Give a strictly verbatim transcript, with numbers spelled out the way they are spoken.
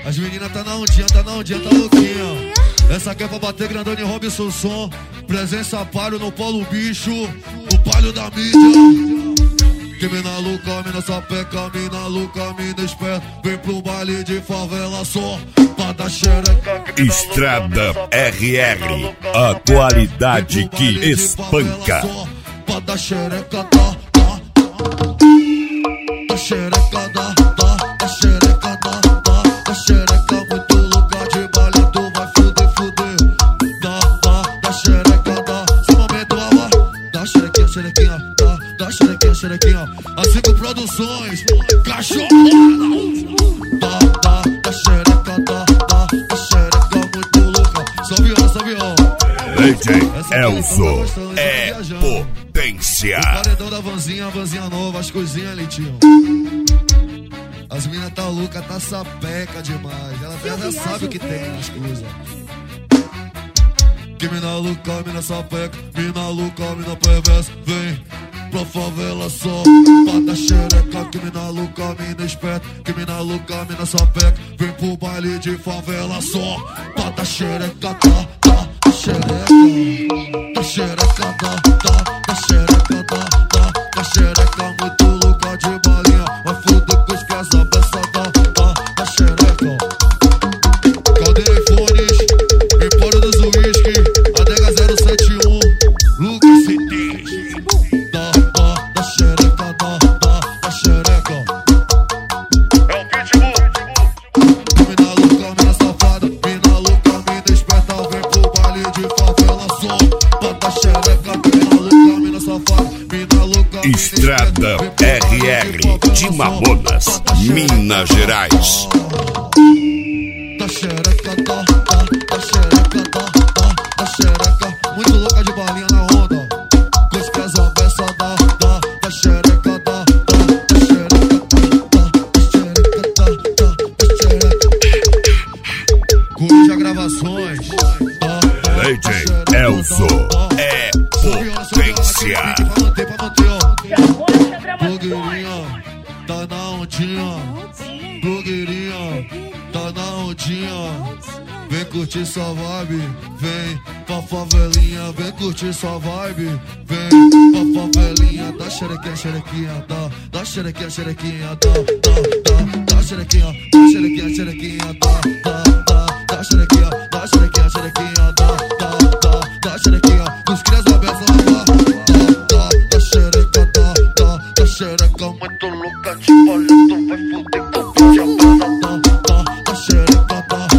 As meninas tá na ondinha, tá na ondinha, tá louquinha. Essa aqui é pra bater grandão em Robson Som. Presença palio no Paulo Bicho, o palio da mídia. Que mina louca, mina sapeca, mina louca, mina esperta. Vem pro baile de favela só pra dar xereca. Estrada R R, a qualidade que espanca. Pra dar xereca, dá, dá. Da xereca, dá, dá. Da xereca, dá, dá. Da xereca, muito lugar de baile, tu vai fuder, fuder. Dá, dá, da xereca, dá. Seu momento, alá. Da xerequinha, xerequinha, dá. Da xerequinha, xerequinha. A cinco produções, cachorrada. Dá, dá, da xereca, dá, dá. Da xereca, muito louca. Salve, ó, salve, ó. D J Elzo é potência. O paredão da vanzinha, a vanzinha nova, as coisinhas ali, tio. As minas tá louca, tá sapeca demais. Ela até já sabe o que tem nas coisas. Que mina louca, mina sapeca, mina louca, mina perversa. Vem pra favela só pra dar xereca. Que mina louca, mina esperta. Que mina louca, mina sapeca. Vem pro baile de favela só pra dar xereca, tá, tá. Da xereca, da xereca, dá, dá. Da xereca, dá, dá. Da xereca, muito lugar de balinha. Vai fuder com os pés, a beça, dá, dá. Da xereca. Caldeira e fones, Empório dos Whisky, Adega zero sete um, Lucas C D. Dá, dá, da xereca, dá, dá. Da xereca. É o pitbull. Mina louca, mina safada. Mina louca, mina esperta. Vem pro baile de favela só pra dar xereca. Mina louca, mina safada. Mina louca, mina Estrada R R de Mamonas, Minas Gerais. Da xereca, dá, dá. Da xereca, dá, dá. Da xereca, muito louca de balinha na onda. Com os pés a beça, dá, dá. Da xereca, dá, dá. Da xereca, dá, dá. Da xereca, dá, dá. Da xereca. Coruja Gravações, dá, dá. D J Elzo é potência. Pra manter, pra manter, ó. Blogueirinha, tá na ondinha. Blogueirinha, tá na ondinha. Vem curtir sua vibe, vem pra favelinha. Vem curtir sua vibe, vem pra favelinha. Dá xerequinha, xerequinha, dá. Dá xerequinha, xerequinha, dá, dá, dá. Dá xerequinha, dá xerequinha, xerequinha, dá, dá, dá. Dá xerequinha, dá xerequinha, xerequinha, dá, dá, dá. Dá xerequinha, os crias abertos, dá, dá. Da xereca, dá, dá. Da xereca, muito louca de palha, tu vai fuder com o bicho aberto, dá, dá. Da xereca, dá.